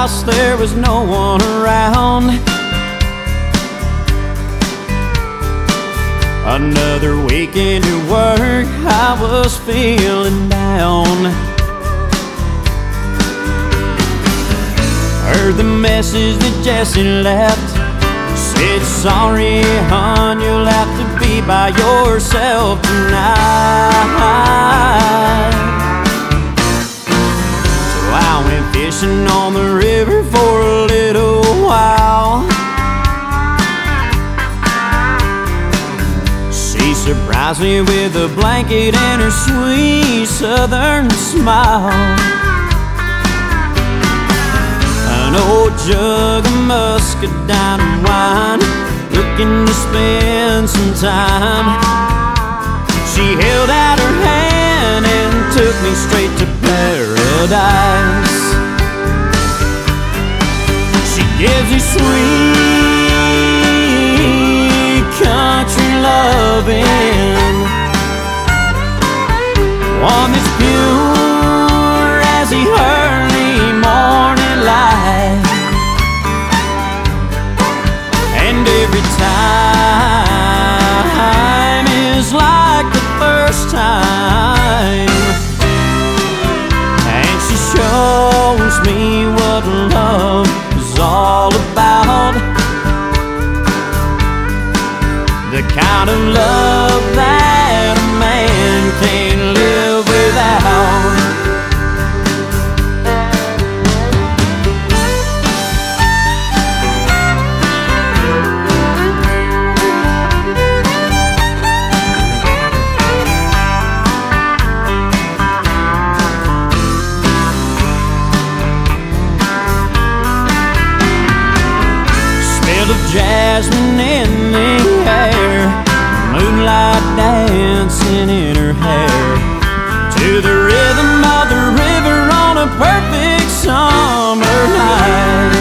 house, there was no one around. Another weekend at work, I was feeling down. Heard the message that Jesse left. Said, sorry, hon, you'll have to be by yourself tonight. So I went fishing on the river for a little while. She surprised me with a blanket and her sweet southern smile. An old jug of muscadine wine, looking to spend some time. She held out her hand and took me straight to paradise. She gives you sweet country loving, one that's pure as the early morning light. And every time is like the first time. And she shows me what love is all about, the kind of love that a man can't live without. Smell of jasmine in the air, moonlight dancing in her hair, to the rhythm of the river on a perfect summer night.